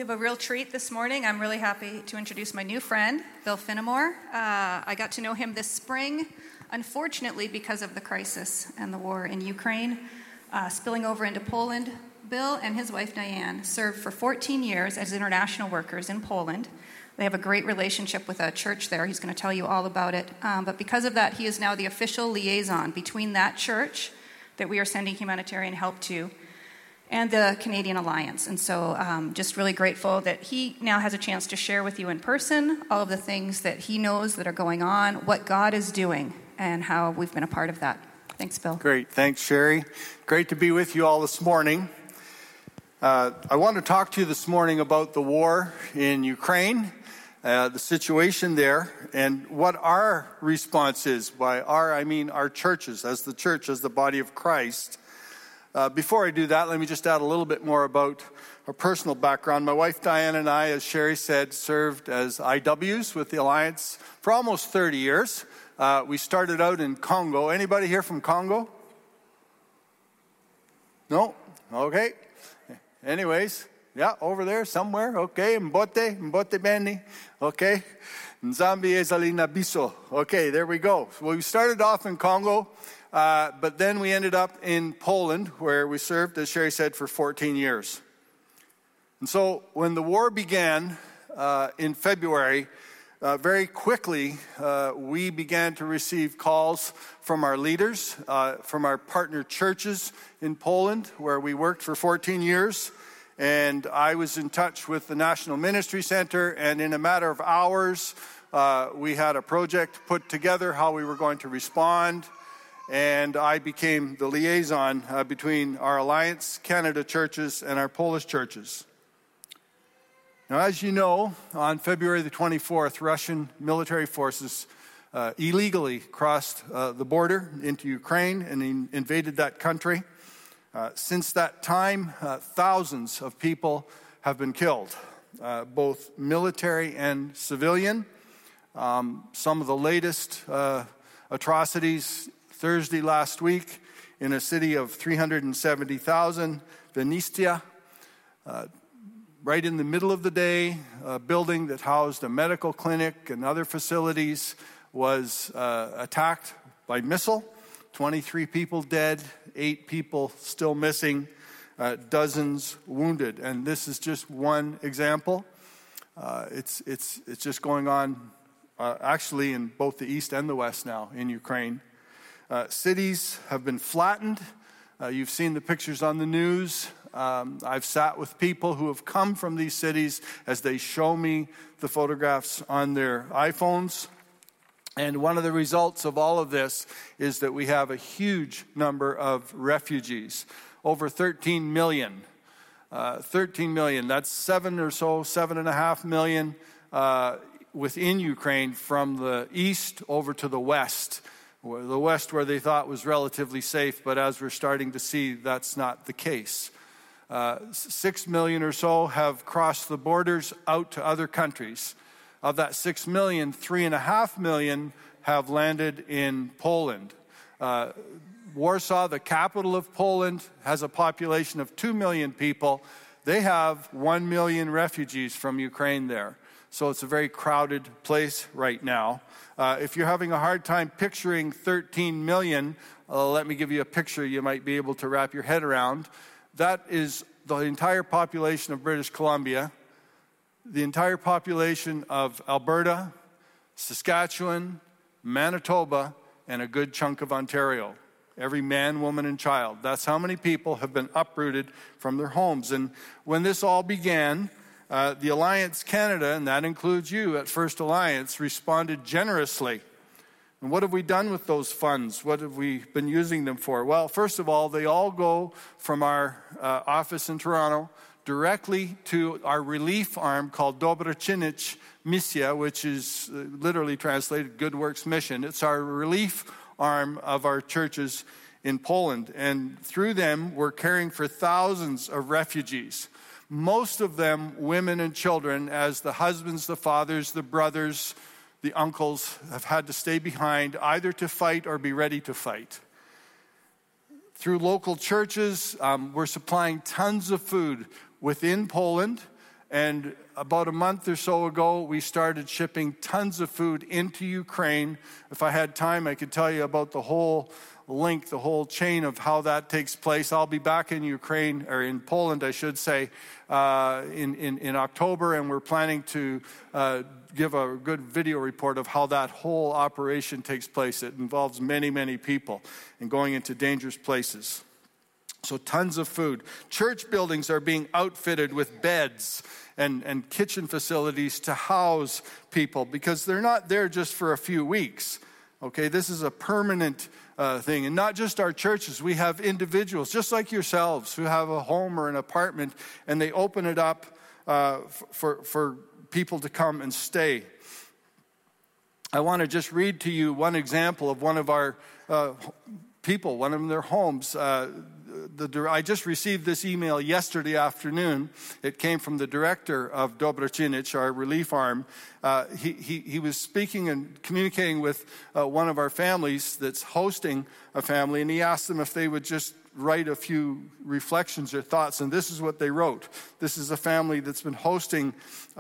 have a real treat this morning. I'm really happy to introduce my new friend, Bill Finnemore. I got to know him this spring, unfortunately because of the crisis and the war in Ukraine, spilling over into Poland. Bill and his wife Diane served for 14 years as international workers in Poland. They have a great relationship with a church there. He's going to tell you all about it. But because of that, he is now the official liaison between that church that we are sending humanitarian help to and the Canadian Alliance. And so just really grateful that he now has a chance to share with you in person all of the things that he knows that are going on, what God is doing, and how we've been a part of that. Thanks, Bill. Great. Thanks, Sherry. Great to be with you all this morning. I want to talk to you this morning about the war in Ukraine, the situation there, and what our response is. By our, I mean our churches, as the church, as the body of Christ. Before I do that, let me just add a little bit more about our personal background. My wife Diane and I, as Sherry said, served as IWs with the Alliance for almost 30 years. We started out in Congo. Anybody here from Congo? No? Okay. Anyways, yeah, over there somewhere. Okay, Mbote Beni. Okay. Nzambi Ezalina Biso. Okay, there we go. Well, we started off in Congo. But then we ended up in Poland, where we served, as Sherry said, for 14 years. And so when the war began in February, very quickly we began to receive calls from our leaders, from our partner churches in Poland, where we worked for 14 years. And I was in touch with the National Ministry Center, and in a matter of hours, we had a project put together, how we were going to respond. And I became the liaison between our Alliance Canada churches and our Polish churches. Now, as you know, on February the 24th, Russian military forces illegally crossed the border into Ukraine and invaded that country. Since that time, thousands of people have been killed, both military and civilian. Some of the latest atrocities Thursday last week in a city of 370,000, Vinnytsia, right in the middle of the day, a building that housed a medical clinic and other facilities was attacked by missile. 23 people dead, 8 people still missing, dozens wounded. And this is just one example. It's just going on actually in both the east and the west now in Ukraine. Cities have been flattened. You've seen the pictures on the news. I've sat with people who have come from these cities as they show me the photographs on their iPhones. And one of the results of all of this is that we have a huge number of refugees, over 13 million. 13 million, that's 7.5 million within Ukraine from the east over to the west where they thought was relatively safe, but as we're starting to see, that's not the case. 6 million or so have crossed the borders out to other countries. Of that 6 million, 3.5 million have landed in Poland. Warsaw, the capital of Poland, has a population of 2 million people. They have 1 million refugees from Ukraine there. So it's a very crowded place right now. If you're having a hard time picturing 13 million, let me give you a picture you might be able to wrap your head around. That is the entire population of British Columbia, the entire population of Alberta, Saskatchewan, Manitoba, and a good chunk of Ontario. Every man, woman, and child. That's how many people have been uprooted from their homes. And when this all began, the Alliance Canada, and that includes you at First Alliance, responded generously. And what have we done with those funds? What have we been using them for? Well, first of all, they all go from our office in Toronto directly to our relief arm called Dobroczyniec Misja, which is literally translated Good Works Mission. It's our relief arm of our churches in Poland. And through them, we're caring for thousands of refugees. Most of them women and children, as the husbands, the fathers, the brothers, the uncles have had to stay behind either to fight or be ready to fight. Through local churches, we're supplying tons of food within Poland And about a month or so ago, we started shipping tons of food into Ukraine. If I had time, I could tell you about the whole link, the whole chain of how that takes place. I'll be back in Ukraine, or in Poland, I should say, in October, and we're planning to give a good video report of how that whole operation takes place. It involves many, many people and going into dangerous places. So tons of food. Church buildings are being outfitted with beds and kitchen facilities to house people, because they're not there just for a few weeks. Okay, this is a permanent thing. And not just our churches. We have individuals, just like yourselves, who have a home or an apartment, and they open it up for people to come and stay. I want to just read to you one example of one of our people, one of their homes. I just received this email yesterday afternoon. It came from the director of Dobročinić, our relief arm. He was speaking and communicating with one of our families that's hosting a family, and he asked them if they would just write a few reflections or thoughts, and this is what they wrote. This is a family that's been hosting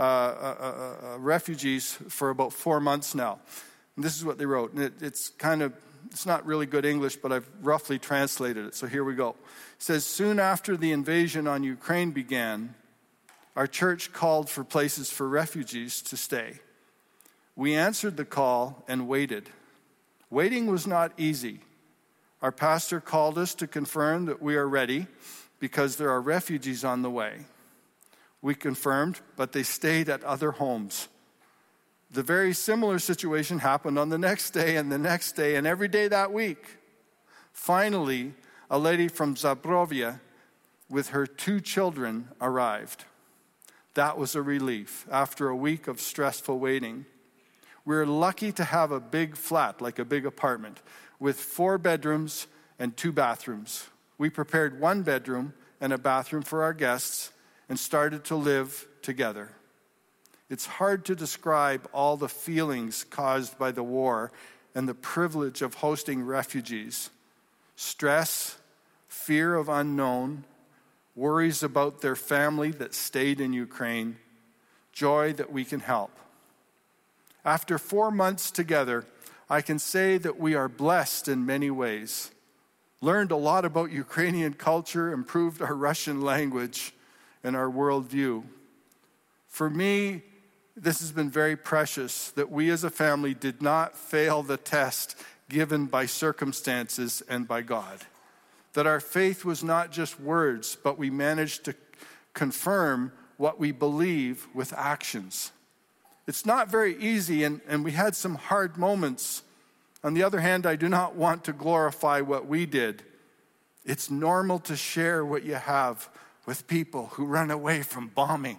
refugees for about 4 months now. And this is what they wrote. And it's not really good English, but I've roughly translated it. So here we go. It says, soon after the invasion on Ukraine began, our church called for places for refugees to stay. We answered the call and waited. Waiting was not easy. Our pastor called us to confirm that we are ready because there are refugees on the way. We confirmed, but they stayed at other homes. The very similar situation happened on the next day and the next day and every day that week. Finally, a lady from Zabrovia with her 2 children arrived. That was a relief after a week of stressful waiting. We're lucky to have a big flat, like a big apartment, with 4 bedrooms and 2 bathrooms. We prepared 1 bedroom and a bathroom for our guests and started to live together. It's hard to describe all the feelings caused by the war and the privilege of hosting refugees. Stress, fear of unknown, worries about their family that stayed in Ukraine, joy that we can help. After 4 months together, I can say that we are blessed in many ways. Learned a lot about Ukrainian culture, improved our Russian language and our worldview. For me, this has been very precious that we as a family did not fail the test given by circumstances and by God. That our faith was not just words, but we managed to confirm what we believe with actions. It's not very easy, and we had some hard moments. On the other hand, I do not want to glorify what we did. It's normal to share what you have with people who run away from bombing.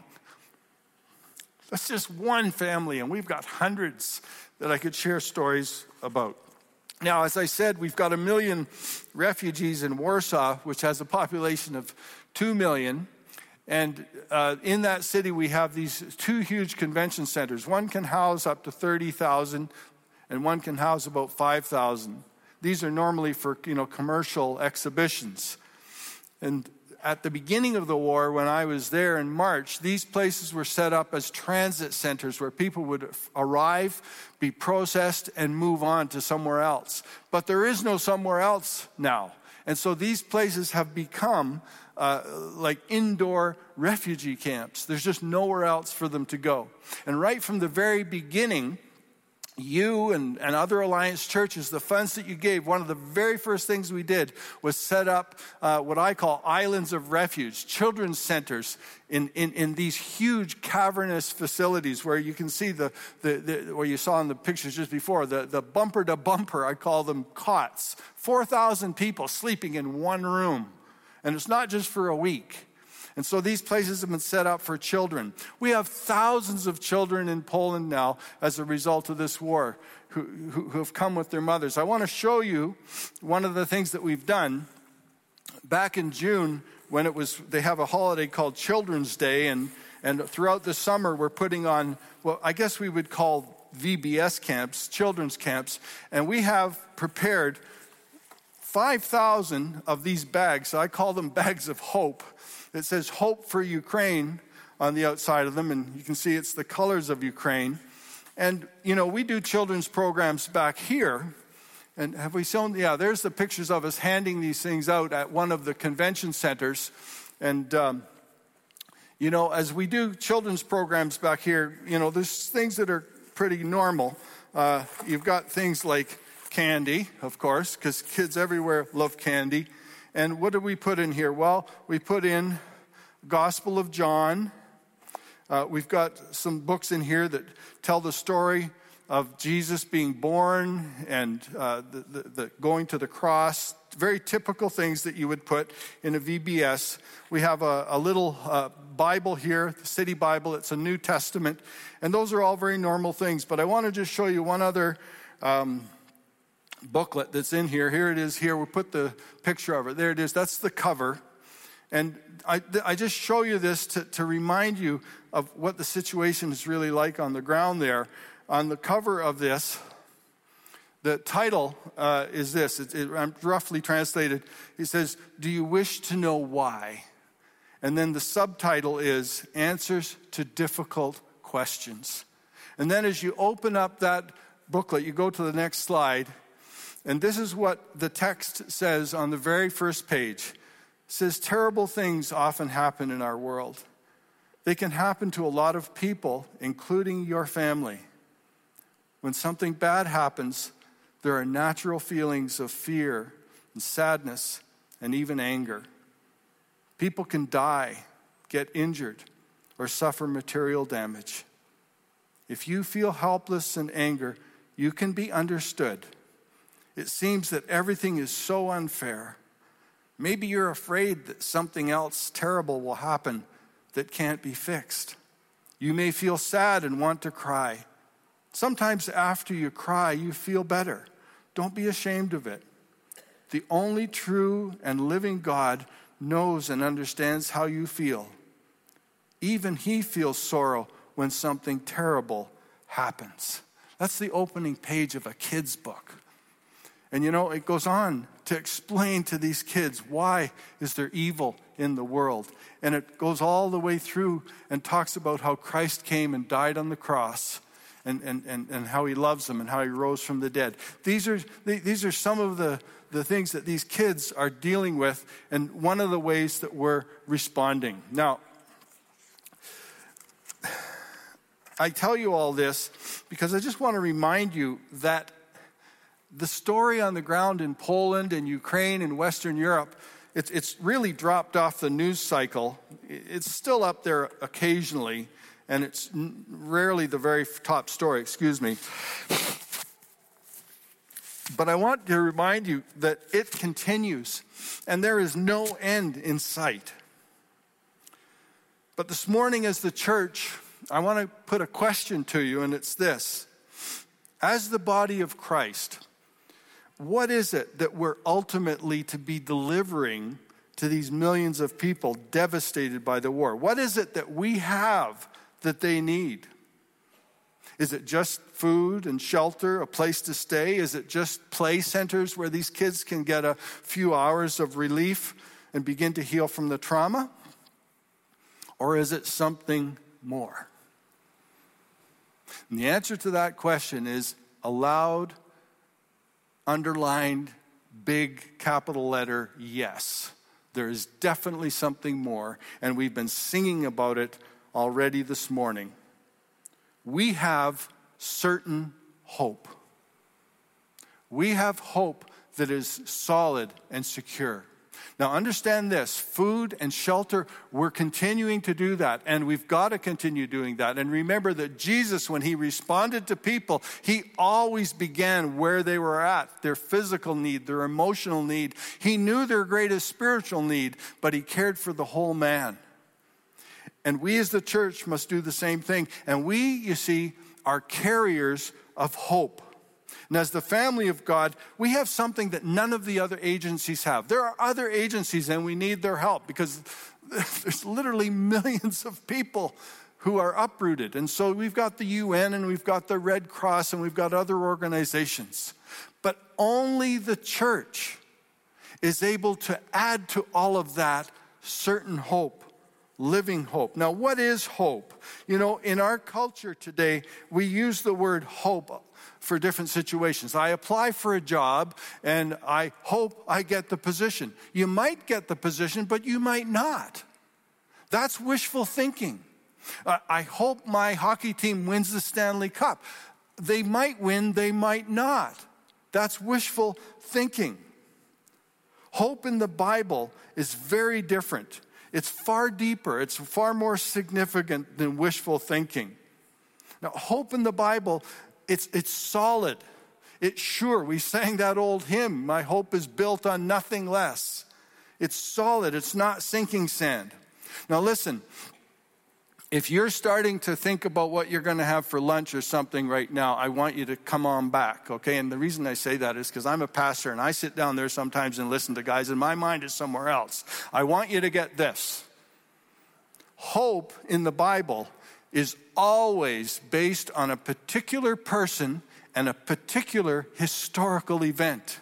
That's just one family, and we've got hundreds that I could share stories about. Now, as I said, we've got 1 million refugees in Warsaw, which has a population of 2 million. And in that city, we have these 2 huge convention centers. One can house up to 30,000, and one can house about 5,000. These are normally for, commercial exhibitions. And at the beginning of the war, when I was there in March, these places were set up as transit centers where people would arrive, be processed, and move on to somewhere else. But there is no somewhere else now. And so these places have become like indoor refugee camps. There's just nowhere else for them to go. And right from the very beginning, you and other Alliance churches, the funds that you gave, one of the very first things we did was set up what I call islands of refuge, children's centers in these huge cavernous facilities where you can see the where you saw in the pictures just before, the bumper to bumper, I call them cots. 4,000 people sleeping in one room. And it's not just for a week. And so these places have been set up for children. We have thousands of children in Poland now as a result of this war who have come with their mothers. I want to show you one of the things that we've done. Back in June, when they have a holiday called Children's Day, and throughout the summer we're putting on what I guess we would call VBS camps, children's camps, and we have prepared 5,000 of these bags. I call them bags of hope. It says hope for Ukraine on the outside of them, and you can see it's the colors of Ukraine. And, we do children's programs back here. And have we shown? Yeah, there's the pictures of us handing these things out at one of the convention centers. And, as we do children's programs back here, there's things that are pretty normal. You've got things like candy, of course, because kids everywhere love candy. And what do we put in here? Well, we put in Gospel of John. We've got some books in here that tell the story of Jesus being born and the going to the cross. Very typical things that you would put in a VBS. We have a little Bible here, the City Bible. It's a New Testament. And those are all very normal things. But I want to just show you one other booklet that's in here. Here it is here. We'll put the picture of it. There it is. That's the cover. And I just show you this to remind you of what the situation is really like on the ground there. On the cover of this, the title is this. I'm roughly translated. It says, "Do you wish to know why?" And then the subtitle is "Answers to Difficult Questions." And then as you open up that booklet, you go to the next slide, and this is what the text says on the very first page. It says, terrible things often happen in our world. They can happen to a lot of people, including your family. When something bad happens, there are natural feelings of fear and sadness and even anger. People can die, get injured, or suffer material damage. If you feel helpless and anger, you can be understood. It seems that everything is so unfair. Maybe you're afraid that something else terrible will happen that can't be fixed. You may feel sad and want to cry. Sometimes after you cry, you feel better. Don't be ashamed of it. The only true and living God knows and understands how you feel. Even He feels sorrow when something terrible happens. That's the opening page of a kid's book. And it goes on to explain to these kids why is there evil in the world. And it goes all the way through and talks about how Christ came and died on the cross and how He loves them and how He rose from the dead. These are some of the things that these kids are dealing with, and one of the ways that we're responding. Now, I tell you all this because I just want to remind you that the story on the ground in Poland and Ukraine and Western Europe, it's really dropped off the news cycle. It's still up there occasionally, and it's rarely the very top story, But I want to remind you that it continues, and there is no end in sight. But this morning as the church, I want to put a question to you, and it's this. As the body of Christ, what is it that we're ultimately to be delivering to these millions of people devastated by the war? What is it that we have that they need? Is it just food and shelter, a place to stay? Is it just play centers where these kids can get a few hours of relief and begin to heal from the trauma? Or is it something more? And the answer to that question is a loud, underlined, big capital letter yes. There is definitely something more, and we've been singing about it already this morning. We have certain hope. We have hope that is solid and secure. Now understand this, food and shelter, we're continuing to do that, and we've got to continue doing that. And remember that Jesus, when He responded to people, He always began where they were at, their physical need, their emotional need. He knew their greatest spiritual need, but He cared for the whole man. And we as the church must do the same thing. And we, you see, are carriers of hope. And as the family of God, we have something that none of the other agencies have. There are other agencies and we need their help because there's literally millions of people who are uprooted. And so we've got the UN and we've got the Red Cross and we've got other organizations. But only the church is able to add to all of that certain hope living hope. Now, what is hope? You know, in our culture today, we use the word hope for different situations. I apply for a job and I hope I get the position. You might get the position, but you might not. That's wishful thinking. I hope my hockey team wins the Stanley Cup. They might win, they might not. That's wishful thinking. Hope in the Bible is very different. It's far deeper. It's far more significant than wishful thinking. Now, hope in the Bible, it's solid. It's sure. We sang that old hymn, "My hope is built on nothing less." It's solid. It's not sinking sand. Now listen, if you're starting to think about what you're going to have for lunch or something right now, I want you to come on back, okay? And the reason I say that is because I'm a pastor and I sit down there sometimes and listen to guys and my mind is somewhere else. I want you to get this. Hope in the Bible is always based on a particular person and a particular historical event.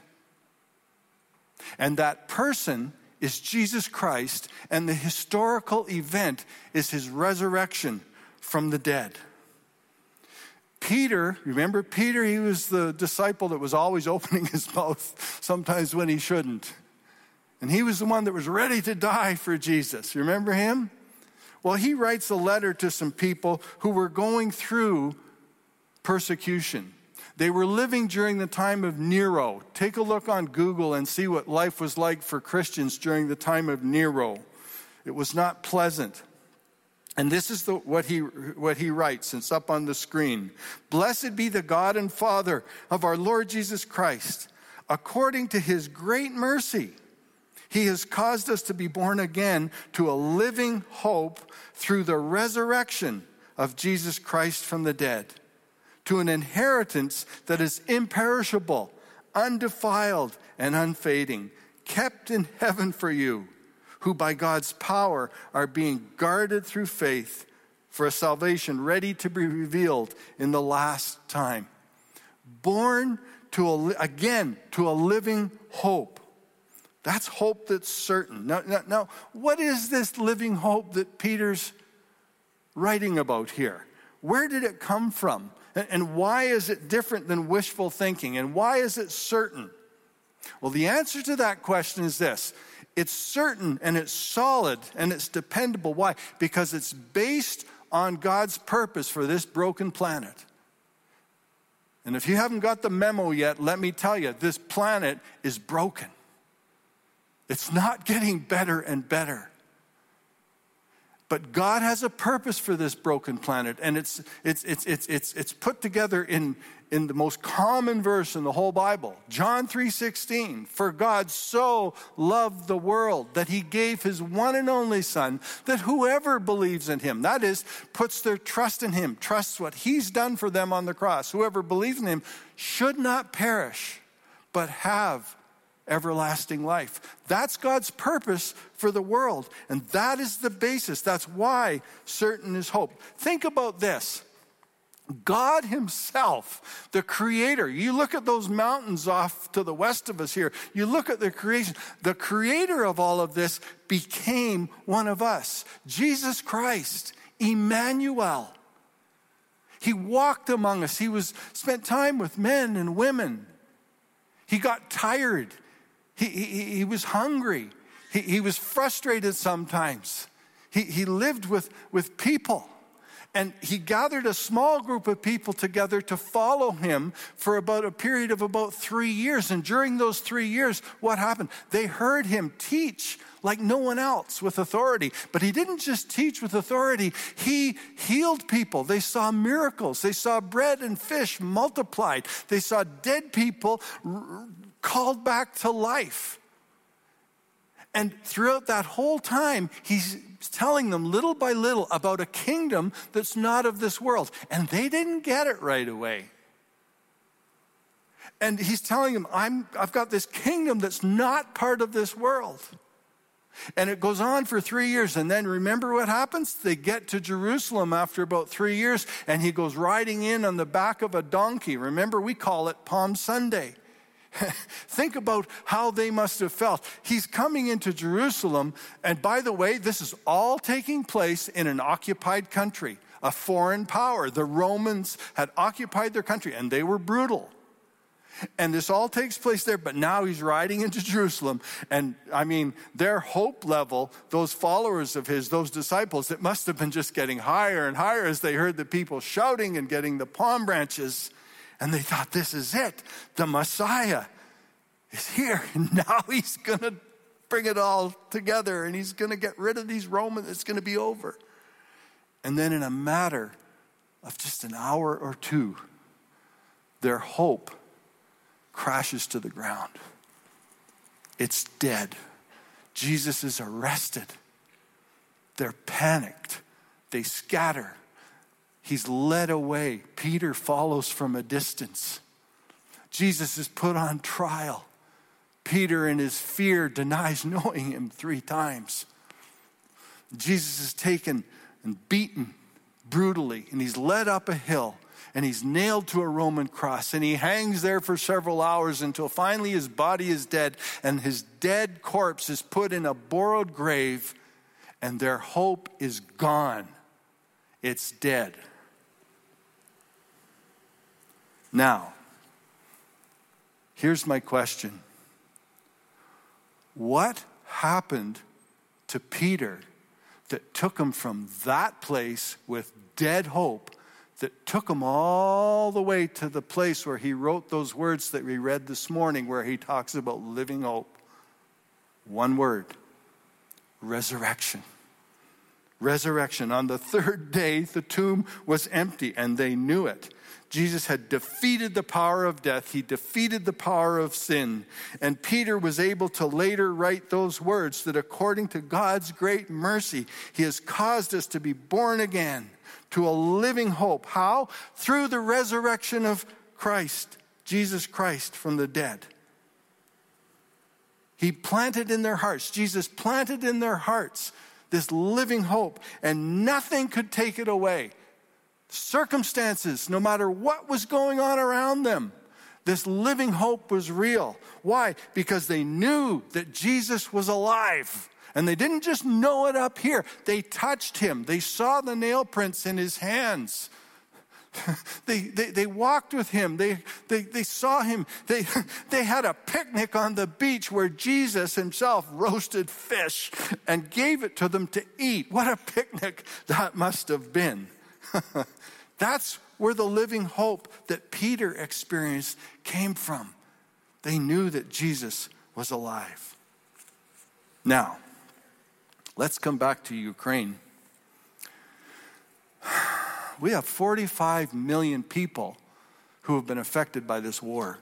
And that person is Jesus Christ, and the historical event is his resurrection from the dead. Peter, remember Peter? He was the disciple that was always opening his mouth, sometimes when he shouldn't. And he was the one that was ready to die for Jesus. You remember him? Well, he writes a letter to some people who were going through persecution. They were living during the time of Nero. Take a look on Google and see what life was like for Christians during the time of Nero. It was not pleasant. And this is what he writes. It's up on the screen. "Blessed be the God and Father of our Lord Jesus Christ. According to his great mercy, he has caused us to be born again to a living hope through the resurrection of Jesus Christ from the dead, to an inheritance that is imperishable, undefiled, and unfading, kept in heaven for you, who by God's power are being guarded through faith for a salvation ready to be revealed in the last time." Born to a living hope. That's hope that's certain. Now, what is this living hope that Peter's writing about here? Where did it come from? And why is it different than wishful thinking? And why is it certain? Well, the answer to that question is this. It's certain and it's solid and it's dependable. Why? Because it's based on God's purpose for this broken planet. And if you haven't got the memo yet, let me tell you, this planet is broken. It's not getting better and better. But God has a purpose for this broken planet, and it's put together in the most common verse in the whole Bible, John 3:16. "For God so loved the world that he gave his one and only Son, that whoever believes in him," that is, puts their trust in him, trusts what he's done for them on the cross, "whoever believes in him should not perish, but have everlasting life." That's God's purpose for the world. And that is the basis. That's why certain is hope. Think about this. God himself, the creator. You look at those mountains off to the west of us here. You look at the creation. The creator of all of this became one of us. Jesus Christ, Emmanuel. He walked among us. He spent time with men and women. He got tired. He was hungry. He was frustrated sometimes. He lived with people. And he gathered a small group of people together to follow him for about a period of about 3 years. And during those 3 years, what happened? They heard him teach like no one else with authority. But he didn't just teach with authority. He healed people. They saw miracles. They saw bread and fish multiplied. They saw dead people called back to life. And throughout that whole time, he's telling them little by little about a kingdom that's not of this world. And they didn't get it right away. And he's telling them, I've got this kingdom that's not part of this world. And it goes on for 3 years. And then remember what happens? They get to Jerusalem after about 3 years. And he goes riding in on the back of a donkey. Remember, we call it Palm Sunday. Think about how they must have felt. He's coming into Jerusalem, and by the way, this is all taking place in an occupied country, a foreign power. The Romans had occupied their country, and they were brutal. And this all takes place there, but now he's riding into Jerusalem. And I mean, their hope level, those followers of his, those disciples, it must have been just getting higher and higher as they heard the people shouting and getting the palm branches. And they thought, this is it. The Messiah is here. And now he's going to bring it all together. And he's going to get rid of these Romans. It's going to be over. And then in a matter of just an hour or two, their hope crashes to the ground. It's dead. Jesus is arrested. They're panicked. They scatter. He's led away. Peter follows from a distance. Jesus is put on trial. Peter, in his fear, denies knowing him 3 times. Jesus is taken and beaten brutally, and he's led up a hill, and he's nailed to a Roman cross, and he hangs there for several hours until finally his body is dead, and his dead corpse is put in a borrowed grave, and their hope is gone. It's dead. Now, here's my question. What happened to Peter that took him from that place with dead hope, that took him all the way to the place where he wrote those words that we read this morning, where he talks about living hope? One word: resurrection. Resurrection. On the 3rd day, the tomb was empty, and they knew it. Jesus had defeated the power of death. He defeated the power of sin. And Peter was able to later write those words, that according to God's great mercy, he has caused us to be born again to a living hope. How? Through the resurrection of Christ, Jesus Christ, from the dead. He planted in their hearts, Jesus planted in their hearts this living hope, and nothing could take it away. Circumstances, no matter what was going on around them, this living hope was real. Why? Because they knew that Jesus was alive. And they didn't just know it up here. They touched him. They saw the nail prints in his hands. They walked with him. They saw him. They had a picnic on the beach where Jesus himself roasted fish and gave it to them to eat. What a picnic that must have been. That's where the living hope that Peter experienced came from. They knew that Jesus was alive. Now, let's come back to Ukraine. We have 45 million people who have been affected by this war.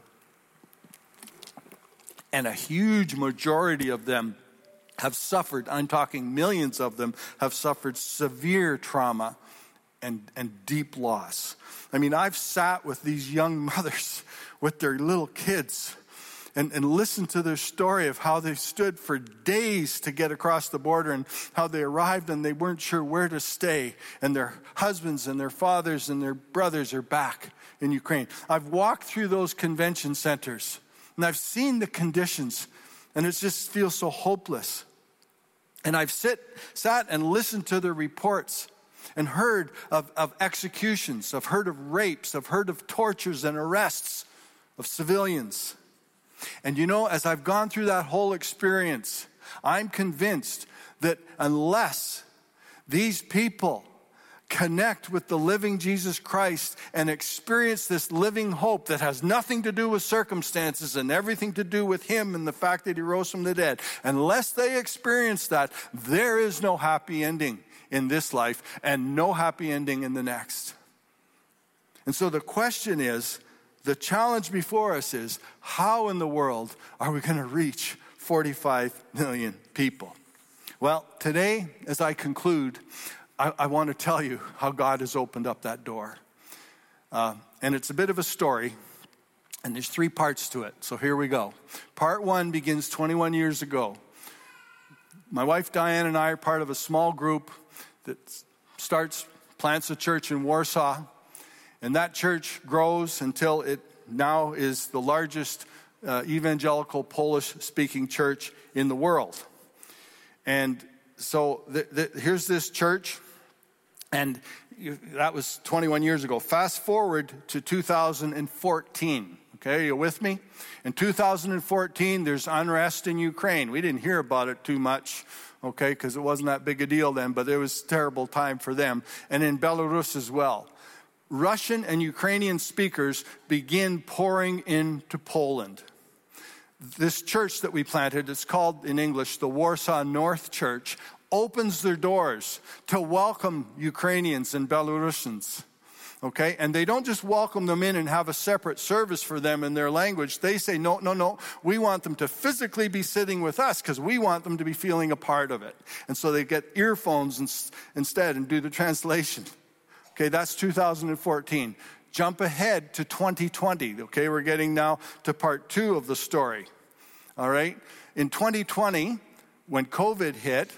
And a huge majority of them have suffered, I'm talking millions of them, have suffered severe trauma and deep loss. I mean, I've sat with these young mothers with their little kids and listened to their story of how they stood for days to get across the border, and how they arrived and they weren't sure where to stay, and their husbands and their fathers and their brothers are back in Ukraine. I've walked through those convention centers and I've seen the conditions, and it just feels so hopeless. And I've sat and listened to the reports and heard of executions, I've heard of rapes, I've heard of tortures and arrests of civilians. And you know, as I've gone through that whole experience, I'm convinced that unless these people connect with the living Jesus Christ and experience this living hope that has nothing to do with circumstances and everything to do with him and the fact that he rose from the dead, unless they experience that, there is no happy ending in this life and no happy ending in the next. And so the question is, the challenge before us is, how in the world are we going to reach 45 million people? Well, today, as I conclude, I want to tell you how God has opened up that door. And it's a bit of a story, and there's 3 parts to it. So here we go. Part 1 begins 21 years ago. My wife Diane and I are part of a small group that plants a church in Warsaw. And that church grows until it now is the largest evangelical Polish-speaking church in the world. And so here's this church, and that was 21 years ago. Fast forward to 2014. Okay, you with me? In 2014, there's unrest in Ukraine. We didn't hear about it too much, okay, because it wasn't that big a deal then, but it was a terrible time for them. And in Belarus as well. Russian and Ukrainian speakers begin pouring into Poland. This church that we planted, it's called in English the Warsaw North Church, opens their doors to welcome Ukrainians and Belarusians. Okay, and they don't just welcome them in and have a separate service for them in their language. They say, no, we want them to physically be sitting with us because we want them to be feeling a part of it. And so they get earphones instead and do the translation. Okay, that's 2014. Jump ahead to 2020. Okay, we're getting now to part 2 of the story. All right, in 2020, when COVID hit,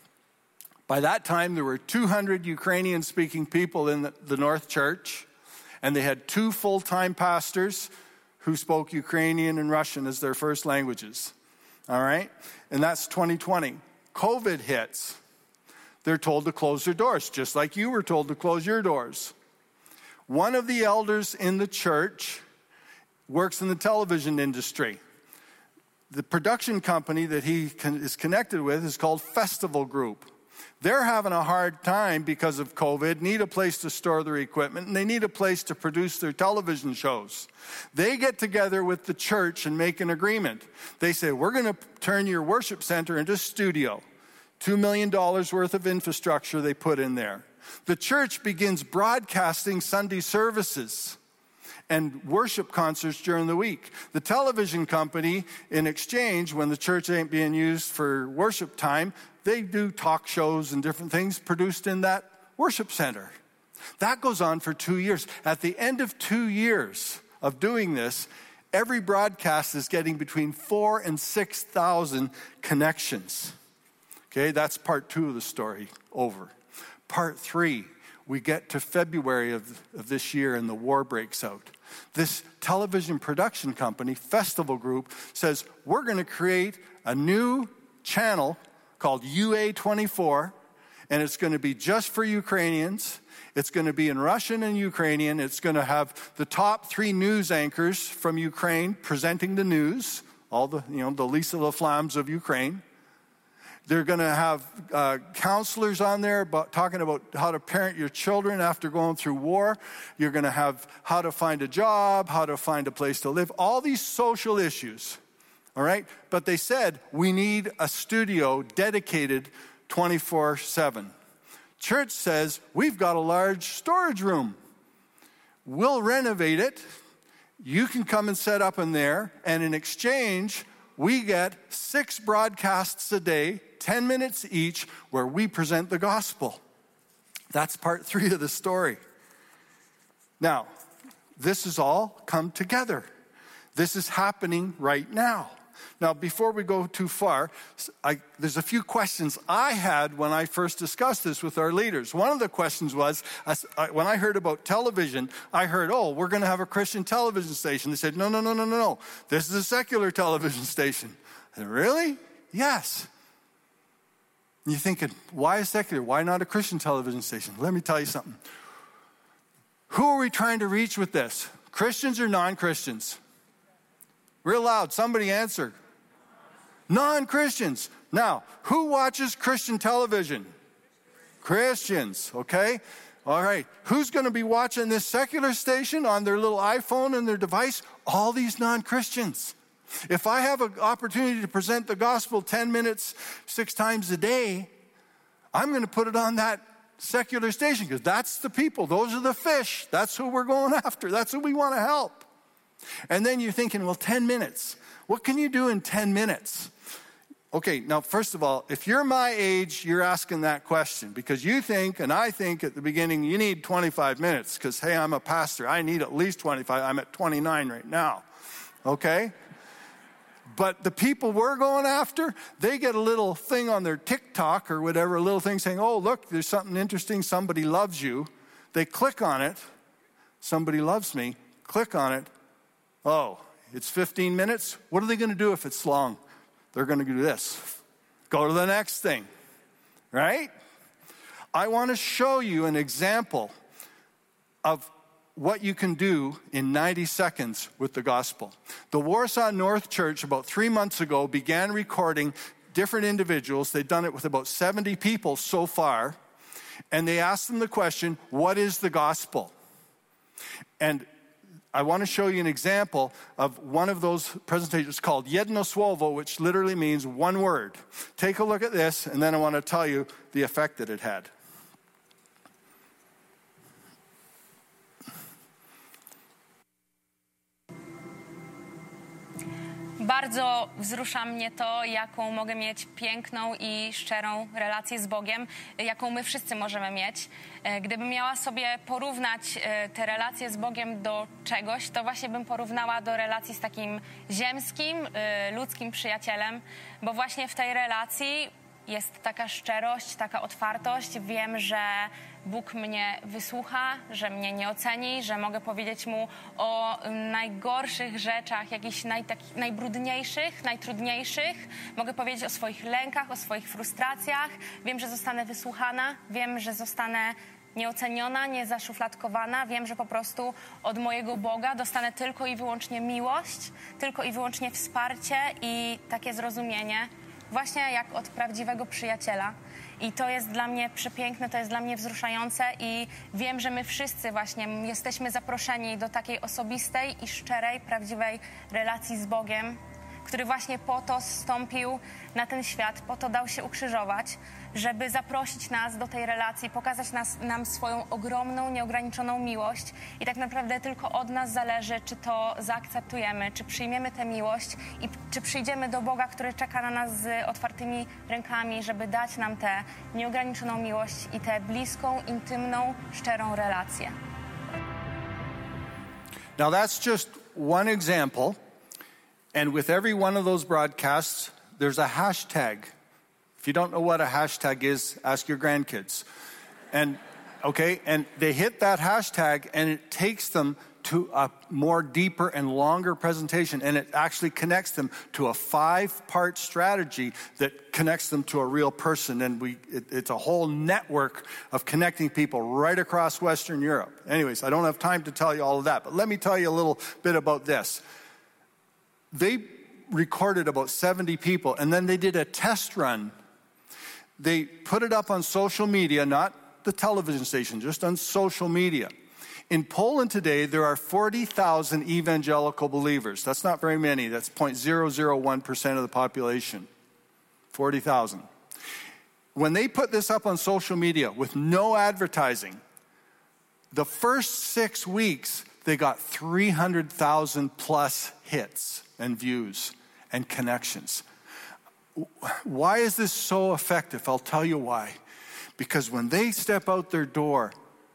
by that time, there were 200 Ukrainian-speaking people in the North Church, and they had 2 full-time pastors who spoke Ukrainian and Russian as their first languages. All right? And that's 2020. COVID hits. They're told to close their doors, just like you were told to close your doors. One of the elders in the church works in the television industry. The production company that he is connected with is called Festival Group. They're having a hard time because of COVID, need a place to store their equipment, and they need a place to produce their television shows. They get together with the church and make an agreement. They say, we're going to turn your worship center into a studio. $2 million worth of infrastructure they put in there. The church begins broadcasting Sunday services and worship concerts during the week. The television company, in exchange, when the church ain't being used for worship time, they do talk shows and different things produced in that worship center. That goes on for 2 years. At the end of 2 years of doing this, every broadcast is getting between 4,000 and 6,000 connections. Okay, that's part 2 of the story over. Part 3, we get to February of this year and the war breaks out. This television production company, Festival Group, says, we're going to create a new channel called UA24, and it's going to be just for Ukrainians. It's going to be in Russian and Ukrainian. It's going to have the top 3 news anchors from Ukraine presenting the news, all the Lisa LaFlammes of Ukraine. They're going to have counselors on there talking about how to parent your children after going through war. You're going to have how to find a job, how to find a place to live, all these social issues. All right? But they said, we need a studio dedicated 24/7. Church says, we've got a large storage room. We'll renovate it. You can come and set up in there. And in exchange, we get 6 broadcasts a day, 10 minutes each, where we present the gospel. That's part 3 of the story. Now, this has all come together. This is happening right now. Now, before we go too far, there's a few questions I had when I first discussed this with our leaders. One of the questions was, when I heard about television, I heard, we're going to have a Christian television station. They said, no. This is a secular television station. I said, really? Yes. And you're thinking, why is secular? Why not a Christian television station? Let me tell you something. Who are we trying to reach with this? Christians or non-Christians? Real loud, somebody answer. Non-Christians. Now, who watches Christian television? Christians, okay? All right. Who's going to be watching this secular station on their little iPhone and their device? All these non-Christians. If I have an opportunity to present the gospel 10 minutes, 6 times a day, I'm going to put it on that secular station because that's the people. Those are the fish. That's who we're going after. That's who we want to help. And then you're thinking, 10 minutes. What can you do in 10 minutes? Okay, now, first of all, if you're my age, you're asking that question because you think, and I think at the beginning, you need 25 minutes because, hey, I'm a pastor. I need at least 25. I'm at 29 right now, okay? But the people we're going after, they get a little thing on their TikTok or whatever, a little thing saying, look, there's something interesting. Somebody loves you. They click on it. Somebody loves me. Click on it. Oh, It's 15 minutes. What are they going to do if it's long? They're going to do this. Go to the next thing, right? I want to show you an example of what you can do in 90 seconds with the gospel. The Warsaw North Church about 3 months ago began recording different individuals. They've done it with about 70 people so far. And they asked them the question, what is the gospel? And I want to show you an example of one of those presentations called Jedno Słowo, which literally means one word. Take a look at this, and then I want to tell you the effect that it had. Bardzo wzrusza mnie to, jaką mogę mieć piękną i szczerą relację z Bogiem, jaką my wszyscy możemy mieć. Gdybym miała sobie porównać te relacje z Bogiem do czegoś, to właśnie bym porównała do relacji z takim ziemskim, ludzkim przyjacielem, bo właśnie w tej relacji jest taka szczerość, taka otwartość. Wiem, że Bóg mnie wysłucha, że mnie nie oceni, że mogę powiedzieć Mu o najgorszych rzeczach, jakichś najbrudniejszych, najtrudniejszych. Mogę powiedzieć o swoich lękach, o swoich frustracjach. Wiem, że zostanę wysłuchana, wiem, że zostanę nieoceniona, niezaszufladkowana. Wiem, że po prostu od mojego Boga dostanę tylko i wyłącznie miłość, tylko i wyłącznie wsparcie i takie zrozumienie. Właśnie jak od prawdziwego przyjaciela. I to jest dla mnie przepiękne, to jest dla mnie wzruszające i wiem, że my wszyscy właśnie jesteśmy zaproszeni do takiej osobistej i szczerej, prawdziwej relacji z Bogiem, który właśnie po to zstąpił na ten świat, po to dał się ukrzyżować, żeby zaprosić nas do tej relacji, pokazać nam swoją ogromną, nieograniczoną miłość i tak naprawdę tylko od nas zależy, czy to zaakceptujemy, czy przyjmiemy tę miłość i czy przyjdziemy do Boga, który czeka na nas z otwartymi rękami, żeby dać nam tę nieograniczoną miłość i tę bliską, intymną, szczerą relację. Now that's just one example. And with every one of those broadcasts, there's a hashtag. If you don't know what a hashtag is, ask your grandkids. And they hit that hashtag and it takes them to a more deeper and longer presentation, and it actually connects them to a 5-part strategy that connects them to a real person, and it's a whole network of connecting people right across Western Europe. Anyways, I don't have time to tell you all of that, but let me tell you a little bit about this. They recorded about 70 people, and then they did a test run. They put it up on social media, not the television station, just on social media. In Poland today, there are 40,000 evangelical believers. That's not very many. That's 0.001% of the population. 40,000. When they put this up on social media with no advertising, the first 6 weeks, they got 300,000 plus hits and views and connections. Why is this so effective? I'll tell you why. Because when they step out their door,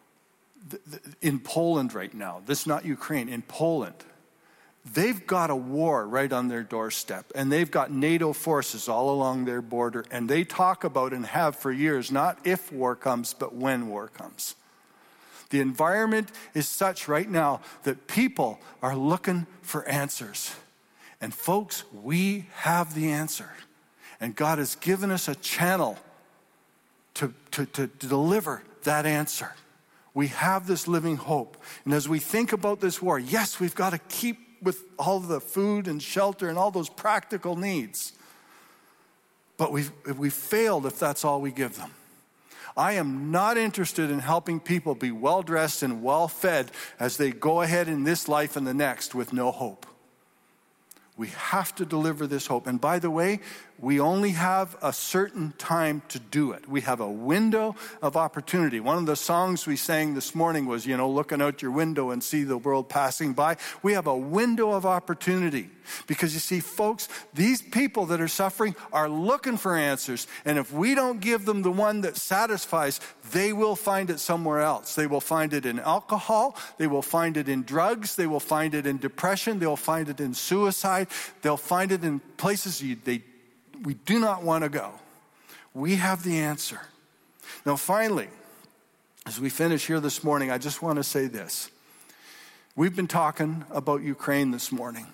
in Poland right now, this is not Ukraine, in Poland, they've got a war right on their doorstep, and they've got NATO forces all along their border, and they talk about and have for years, not if war comes, but when war comes. The environment is such right now that people are looking for answers. And folks, we have the answer. And God has given us a channel to deliver that answer. We have this living hope. And as we think about this war, yes, we've got to keep with all the food and shelter and all those practical needs. But we've failed if that's all we give them. I am not interested in helping people be well-dressed and well-fed as they go ahead in this life and the next with no hope. We have to deliver this hope. And by the way, we only have a certain time to do it. We have a window of opportunity. One of the songs we sang this morning was, looking out your window and see the world passing by. We have a window of opportunity. Because you see, folks, these people that are suffering are looking for answers. And if we don't give them the one that satisfies, they will find it somewhere else. They will find it in alcohol. They will find it in drugs. They will find it in depression. They'll find it in suicide. They'll find it in places we do not want to go. We have the answer. Now, finally, as we finish here this morning, I just want to say this. We've been talking about Ukraine this morning.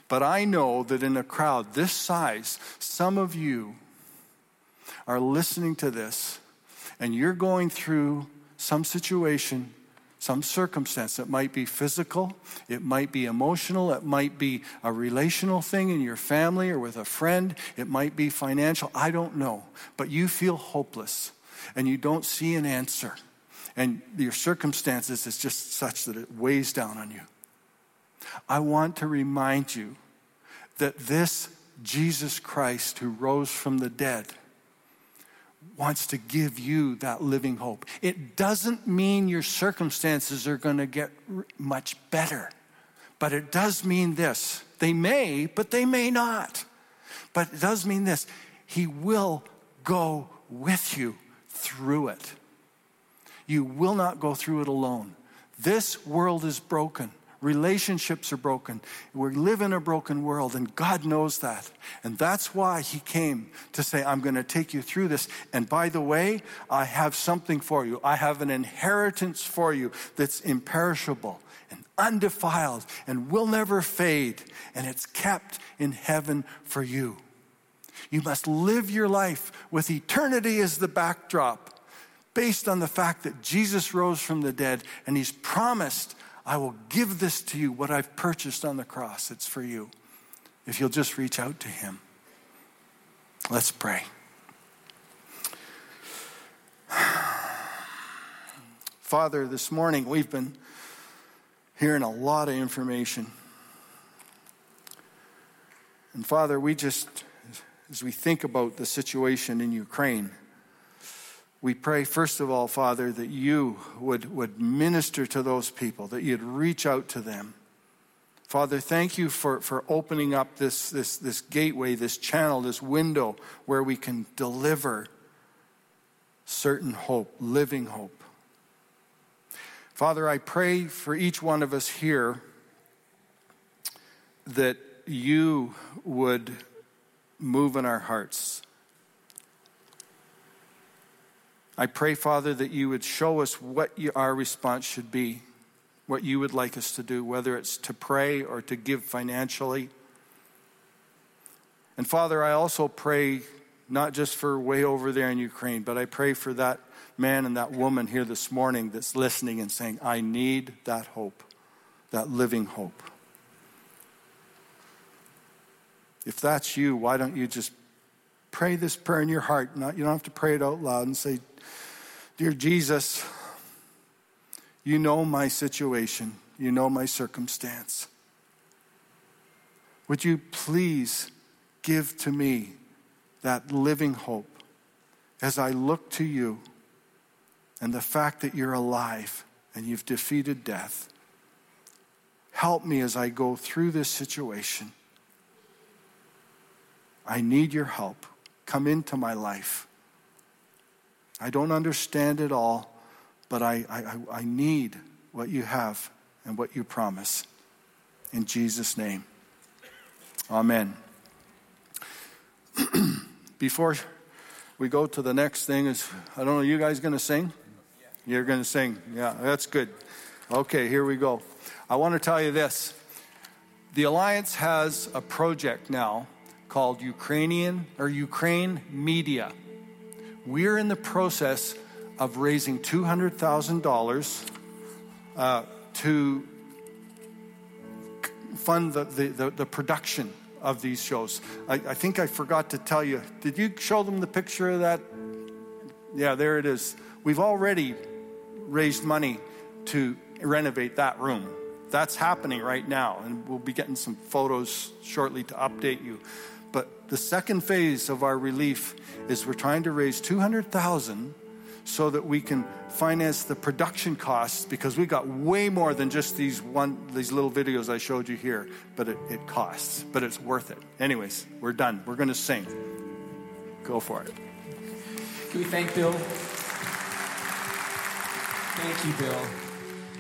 But I know that in a crowd this size, some of you are listening to this, and you're going through some situation, some circumstance. It might be physical, it might be emotional, it might be a relational thing in your family or with a friend, it might be financial, I don't know. But you feel hopeless, and you don't see an answer. And your circumstances is just such that it weighs down on you. I want to remind you that this Jesus Christ who rose from the dead wants to give you that living hope. It doesn't mean your circumstances are going to get much better, but it does mean this. They may, but they may not. But it does mean this. He will go with you through it. You will not go through it alone. This world is broken. Relationships are broken. We live in a broken world, and God knows that. And that's why he came to say, I'm going to take you through this. And by the way, I have something for you. I have an inheritance for you that's imperishable and undefiled and will never fade. And it's kept in heaven for you. You must live your life with eternity as the backdrop, based on the fact that Jesus rose from the dead, and he's promised, I will give this to you, what I've purchased on the cross. It's for you, if you'll just reach out to him. Let's pray. Father, this morning we've been hearing a lot of information. And Father, we just, as we think about the situation in Ukraine, we pray, first of all, Father, that you would minister to those people, that you'd reach out to them. Father, thank you for opening up this gateway, this channel, this window where we can deliver certain hope, living hope. Father, I pray for each one of us here that you would move in our hearts. I pray, Father, that you would show us what our response should be, what you would like us to do, whether it's to pray or to give financially. And Father, I also pray not just for way over there in Ukraine, but I pray for that man and that woman here this morning that's listening and saying, I need that hope, that living hope. If that's you, why don't you just pray this prayer in your heart? You don't have to pray it out loud and say, Dear Jesus, you know my situation. You know my circumstance. Would you please give to me that living hope as I look to you and the fact that you're alive and you've defeated death. Help me as I go through this situation. I need your help. Come into my life. I don't understand it all, but I need what you have and what you promise. In Jesus' name, amen. Before we go to the next thing, I don't know, you guys going to sing? You're going to sing. Yeah, that's good. Okay, here we go. I want to tell you this. The Alliance has a project now called Ukraine Media. We're in the process of raising $200,000 to fund the production of these shows. I think I forgot to tell you. Did you show them the picture of that? Yeah, there it is. We've already raised money to renovate that room. That's happening right now, and we'll be getting some photos shortly to update you. But the second phase of our relief is we're trying to raise $200,000 so that we can finance the production costs, because we got way more than just these little videos I showed you here. But it costs, but it's worth it. Anyways, we're done. We're going to sing. Go for it. Can we thank Bill? Thank you, Bill.